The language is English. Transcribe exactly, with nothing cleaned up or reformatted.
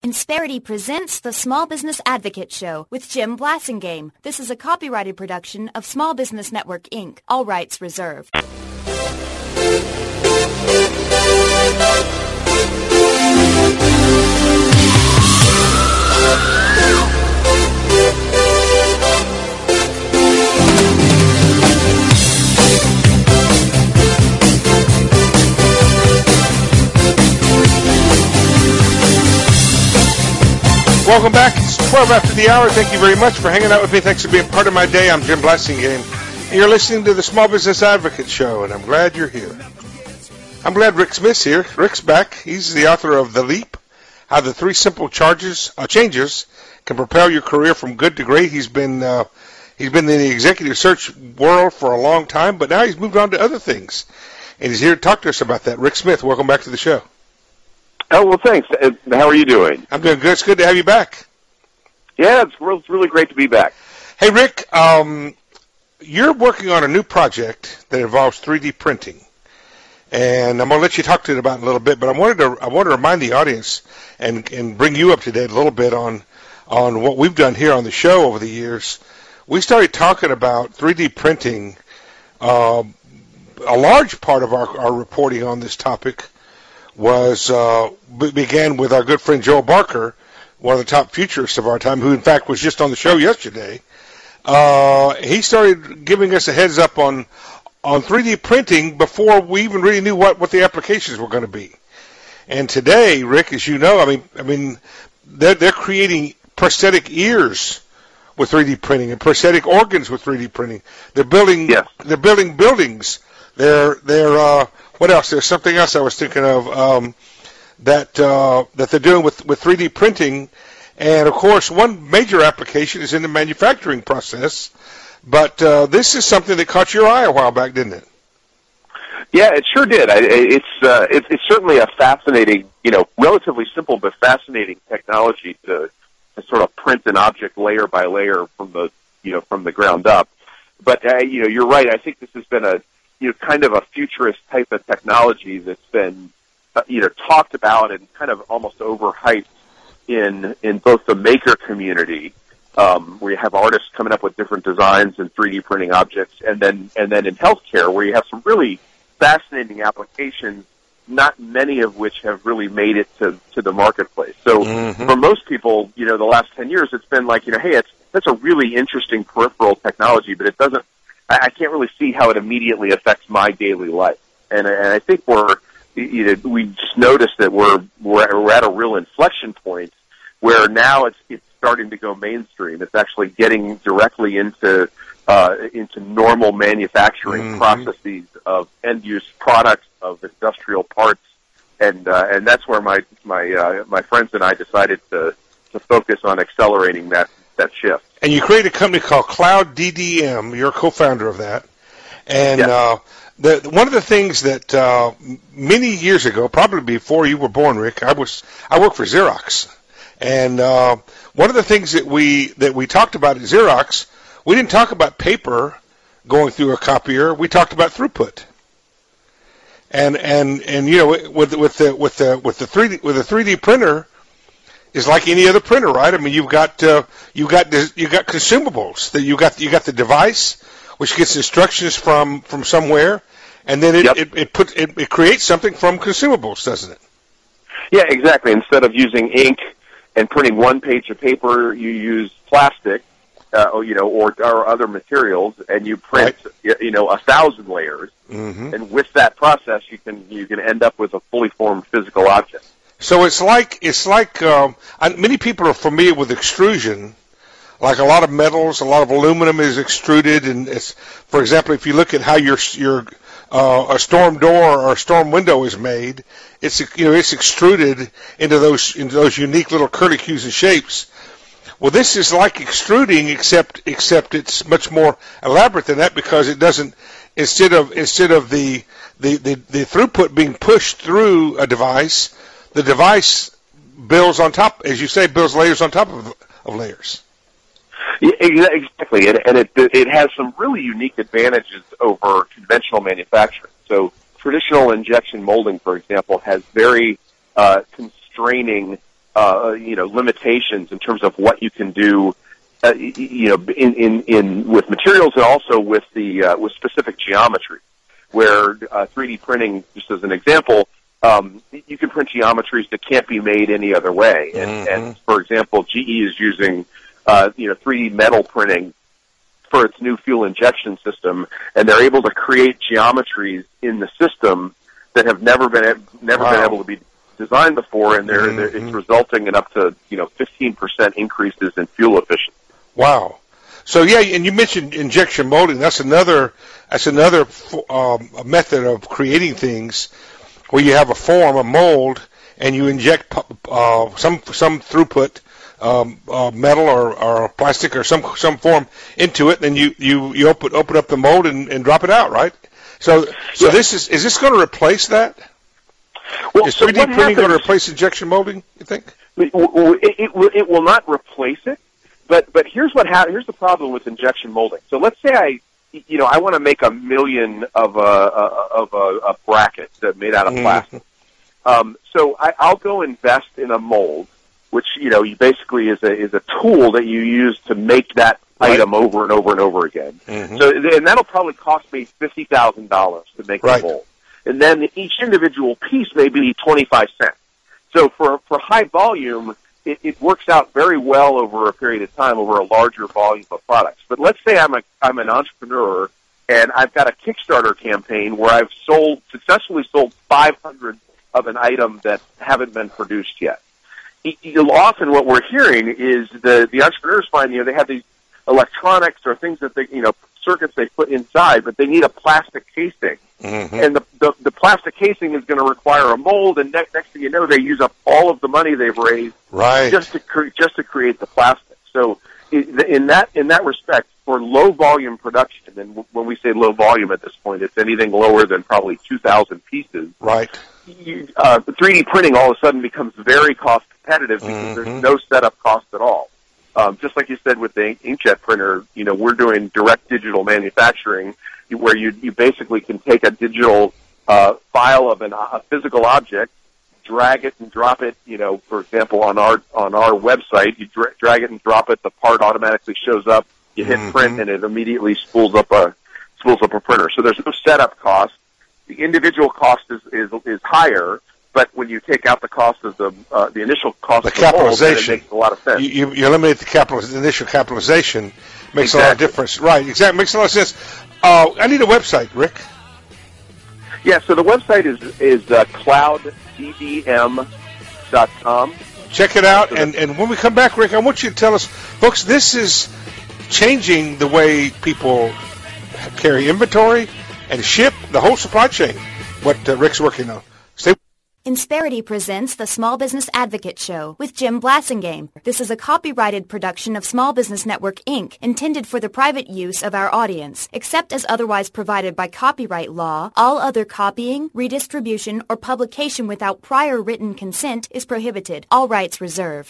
Insperity presents the Small Business Advocate Show with Jim Blasingame. This is a copyrighted production of Small Business Network, Incorporated. All rights reserved. Welcome back. It's twelve after the hour. Thank you very much for hanging out with me. Thanks for being part of my day. I'm Jim Blasingame. And you're listening to the Small Business Advocate Show, and I'm glad you're here. I'm glad Rick Smith's here. Rick's back. He's the author of The Leap, How the Three Simple Charges, uh, Changes Can Propel Your Career from Good to Great. He's been uh, he's been in the executive search world for a long time, but now he's moved on to other things. And he's here to talk to us about that. Rick Smith, welcome back to the show. Oh, well, thanks. How are you doing? I'm doing good. It's good to have you back. Yeah, it's really great to be back. Hey, Rick, um, you're working on a new project that involves three D printing, and I'm going to let you talk to it about it in a little bit, but I wanted to I want to remind the audience and, and bring you up to date a little bit on, on what we've done here on the show over the years. We started talking about three D printing. Uh, a large part of our, our reporting on this topic was uh, began with our good friend Joel Barker, one of the top futurists of our time, who in fact was just on the show yesterday. Uh, he started giving us a heads up on on three D printing before we even really knew what, what the applications were going to be. And today, Rick, as you know, I mean, I mean, they're they're creating prosthetic ears with three D printing and prosthetic organs with three D printing. They're building yes. they're building buildings. They're they're uh, what else? There's something else I was thinking of um, that uh, that they're doing with, with three D printing, and of course, one major application is in the manufacturing process. But uh, this is something that caught your eye a while back, didn't it? Yeah, it sure did. I, it's uh, it, it's certainly a fascinating, you know, relatively simple but fascinating technology to, to sort of print an object layer by layer from the you know from the ground up. But uh, you know, you're right. I think this has been a you know, kind of a futurist type of technology that's been, uh, you know, talked about and kind of almost overhyped in in both the maker community, um, where you have artists coming up with different designs and three D printing objects, and then and then in healthcare, where you have some really fascinating applications, not many of which have really made it to to the marketplace. So mm-hmm. for most people, you know, the last ten years, it's been like, you know, hey, it's that's a really interesting peripheral technology, but it doesn't. I can't really see how it immediately affects my daily life, and, and I think we're, you know, we just noticed that we're we're, we're at a real inflection point where now it's it's starting to go mainstream. It's actually getting directly into uh, into normal manufacturing mm-hmm. processes of end use products, of industrial parts, and uh, and that's where my my uh, my friends and I decided to to focus on accelerating that that shift. And you created a company called Cloud D D M. You're a co-founder of that. And yes. uh, the, one of the things that uh, many years ago, probably before you were born, Rick, I was I worked for Xerox. And uh, one of the things that we that we talked about at Xerox, we didn't talk about paper going through a copier. We talked about throughput. And and and you know, with with the with the with the three D with the three D printer, is like any other printer, right? I mean, you've got uh, you got you got consumables. That you got you got the device, which gets instructions from, from somewhere, and then it yep. it it, put, it it creates something from consumables, doesn't it? Yeah, exactly. Instead of using ink and printing one page of paper, you use plastic, uh, or, you know, or, or other materials, and you print right. you know a thousand layers. Mm-hmm. And with that process, you can you can end up with a fully formed physical object. So it's like it's like um, many people are familiar with extrusion. Like a lot of metals, a lot of aluminum is extruded, and it's, for example, if you look at how your your uh, a storm door or a storm window is made, it's you know it's extruded into those into those unique little curlicues and shapes. Well, this is like extruding, except except it's much more elaborate than that, because it doesn't instead of instead of the the, the, the throughput being pushed through a device. The device builds on top, as you say, builds layers on top of, of layers. Yeah, exactly, and, and it it has some really unique advantages over conventional manufacturing. So traditional injection molding, for example, has very uh, constraining uh, you know, limitations in terms of what you can do, uh, you know, in, in, in with materials and also with the uh, with specific geometry, where uh, three D printing, just as an example, um, you can print geometries that can't be made any other way. And, mm-hmm. and for example, G E is using uh, you know three D metal printing for its new fuel injection system, and they're able to create geometries in the system that have never been never wow. been able to be designed before, and they're, mm-hmm. they're, it's resulting in up to you know fifteen percent increases in fuel efficiency. Wow. So yeah, and you mentioned injection molding. That's another that's another um, method of creating things where you have a form, a mold, and you inject uh, some some throughput. Um, uh, metal or, or plastic or some some form into it, and you, you, you open open up the mold and, and drop it out, right? So so yeah. this is is this going to replace that? Well, is so three D printing happens, going to replace injection molding? You think? It, it, it, will, it will not replace it, but but here's what ha- here's the problem with injection molding. So let's say I you know I want to make a million of a, a of a, a bracket made out of plastic. Mm-hmm. Um, so I, I'll go invest in a mold, which, you know, you basically is a is a tool that you use to make that right. item over and over and over again. Mm-hmm. So, and that'll probably cost me fifty thousand dollars to make right. the mold. And then each individual piece may be twenty-five cents. So for for high volume, it, it works out very well over a period of time, over a larger volume of products. But let's say I'm a I'm an entrepreneur and I've got a Kickstarter campaign where I've sold successfully sold five hundred of an item that haven't been produced yet. Often what we're hearing is the, the entrepreneurs find, you know, they have these electronics or things that they, you know, circuits they put inside, but they need a plastic casing. Mm-hmm. And the, the, the plastic casing is going to require a mold, and next, next thing you know, they use up all of the money they've raised right. just to cre- just to create the plastic. So in that in that respect, for low volume production, and when we say low volume at this point, it's anything lower than probably two thousand pieces. Right. You, uh, three D printing all of a sudden becomes very cost competitive because mm-hmm. there's no setup cost at all. Um, just like you said with the inkjet printer, you know, we're doing direct digital manufacturing where you you basically can take a digital uh, file of an, a physical object, drag it and drop it. You know, for example, on our on our website, you dra- drag it and drop it. The part automatically shows up. You hit mm-hmm. print, and it immediately spools up a spools up a printer. So there's no setup cost. The individual cost is is, is higher. But when you take out the cost of the uh, the initial cost the of the capitalization, mold, it makes a lot of sense. You, you eliminate the capital, the initial capitalization, makes exactly. a lot of difference. Right, exactly, makes a lot of sense. Uh, I need a website, Rick. Yeah, so the website is is uh, cloud d b m dot com. Check it out, and, and when we come back, Rick, I want you to tell us, folks, this is changing the way people carry inventory and ship, the whole supply chain, what uh, Rick's working on. Stay Insperity presents the Small Business Advocate Show with Jim Blassingame. This is a copyrighted production of Small Business Network, Incorporated, intended for the private use of our audience. Except as otherwise provided by copyright law, all other copying, redistribution, or publication without prior written consent is prohibited. All rights reserved.